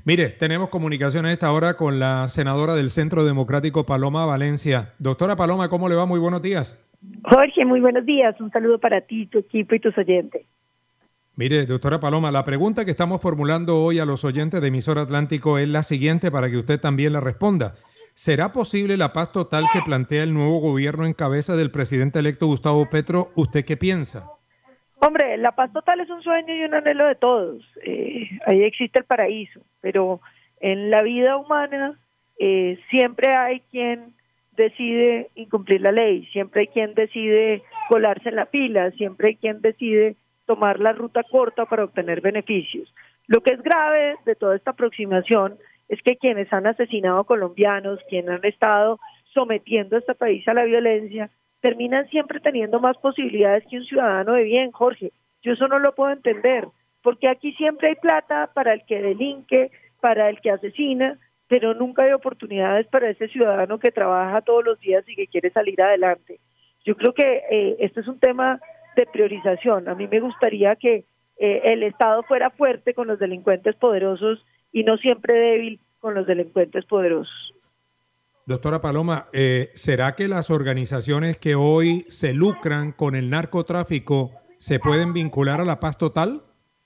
Mire, tenemos comunicación a esta hora con la senadora del Centro Democrático, Paloma Valencia. Doctora Paloma, ¿cómo le va? Muy buenos días. Jorge, muy buenos días. Un saludo para ti, tu equipo y tus oyentes. Mire, doctora Paloma, la pregunta que estamos formulando hoy a los oyentes de Emisora Atlántico es la siguiente para que usted también la responda. ¿Será posible la paz total que plantea el nuevo gobierno en cabeza del presidente electo Gustavo Petro? ¿Usted qué piensa? Hombre, la paz total es un sueño y un anhelo de todos. Ahí existe el paraíso, pero en la vida humana siempre hay quien decide incumplir la ley, siempre hay quien decide colarse en la fila, siempre hay quien decide tomar la ruta corta para obtener beneficios. Lo que es grave de toda esta aproximación es que quienes han asesinado colombianos, quienes han estado sometiendo a este país a la violencia, terminan siempre teniendo más posibilidades que un ciudadano de bien, Jorge. Yo eso no lo puedo entender, porque aquí siempre hay plata para el que delinque, para el que asesina, pero nunca hay oportunidades para ese ciudadano que trabaja todos los días y que quiere salir adelante. Yo creo que esto es un tema de priorización. A mí me gustaría que el Estado fuera fuerte con los delincuentes poderosos y no siempre débil con los delincuentes poderosos. Doctora Paloma, ¿será que las organizaciones que hoy se lucran con el narcotráfico se pueden vincular a la paz total?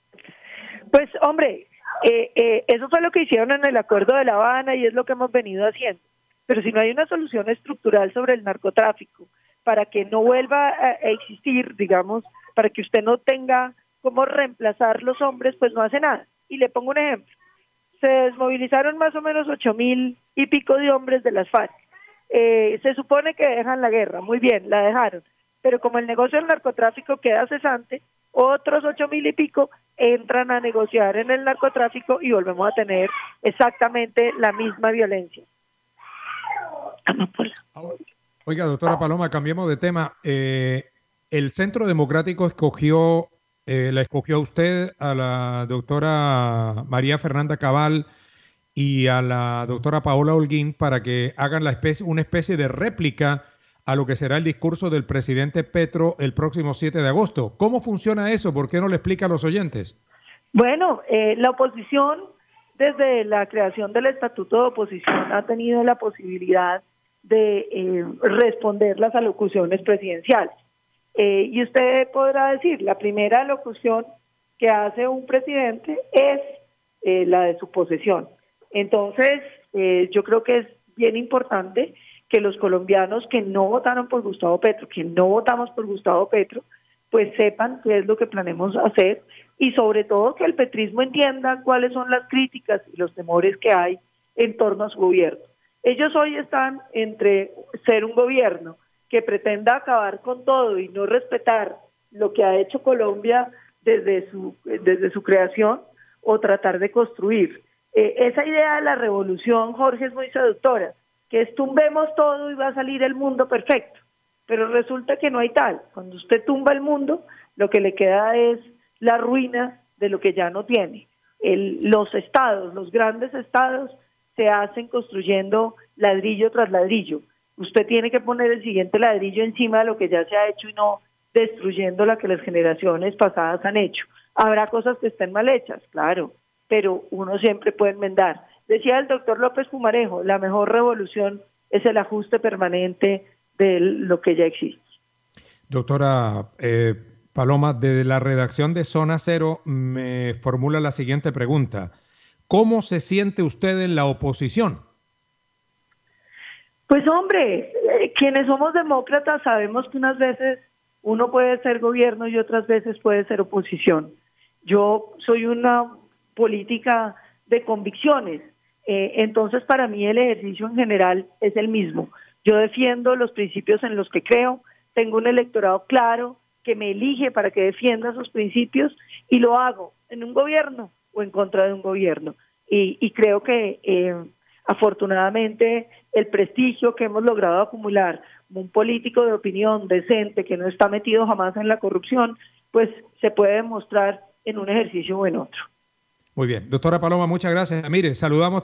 Pues, hombre, eso fue lo que hicieron en el Acuerdo de La Habana y es lo que hemos venido haciendo. Pero si no hay una solución estructural sobre el narcotráfico, para que no vuelva a existir, digamos, para que usted no tenga cómo reemplazar los hombres, pues no hace nada. Y le pongo un ejemplo. Se desmovilizaron más o menos 8.000 y pico de hombres de las FARC. Se supone que dejan la guerra, muy bien, la dejaron, pero como el negocio del narcotráfico queda cesante, otros 8.000 y pico entran a negociar en el narcotráfico y volvemos a tener exactamente la misma violencia. Oiga, doctora Paloma, cambiemos de tema. El Centro Democrático la escogió a usted, a la doctora María Fernanda Cabal y a la doctora Paola Holguín para que hagan una especie de réplica a lo que será el discurso del presidente Petro el próximo 7 de agosto. ¿Cómo funciona eso? ¿Por qué no le explica a los oyentes? Bueno, la oposición, desde la creación del Estatuto de Oposición, ha tenido la posibilidad de responder las alocuciones presidenciales. Y usted podrá decir, la primera locución que hace un presidente es la de su posesión. Entonces, yo creo que es bien importante que los colombianos que no votaron por Gustavo Petro, que no votamos por Gustavo Petro, pues sepan qué es lo que planeamos hacer y sobre todo que el petrismo entienda cuáles son las críticas y los temores que hay en torno a su gobierno. Ellos hoy están entre ser un gobierno que pretenda acabar con todo y no respetar lo que ha hecho Colombia desde su creación o tratar de construir. Esa idea de la revolución, Jorge, es muy seductora, que es tumbemos todo y va a salir el mundo perfecto, pero resulta que no hay tal. Cuando usted tumba el mundo, lo que le queda es la ruina de lo que ya no tiene. Los estados, los grandes estados, se hacen construyendo ladrillo tras ladrillo. Usted tiene que poner el siguiente ladrillo encima de lo que ya se ha hecho y no destruyendo la que las generaciones pasadas han hecho. Habrá cosas que estén mal hechas, claro, pero uno siempre puede enmendar. Decía el doctor López Pumarejo, la mejor revolución es el ajuste permanente de lo que ya existe. Doctora Paloma, desde la redacción de Zona Cero me formula la siguiente pregunta. ¿Cómo se siente usted en la oposición? Pues hombre, quienes somos demócratas sabemos que unas veces uno puede ser gobierno y otras veces puede ser oposición. Yo soy una política de convicciones, entonces para mí el ejercicio en general es el mismo. Yo defiendo los principios en los que creo, tengo un electorado claro que me elige para que defienda esos principios y lo hago en un gobierno o en contra de un gobierno. Y creo que afortunadamente el prestigio que hemos logrado acumular como un político de opinión decente que no está metido jamás en la corrupción, pues se puede demostrar en un ejercicio o en otro. Muy bien. Doctora Paloma, muchas gracias. Mire, saludamos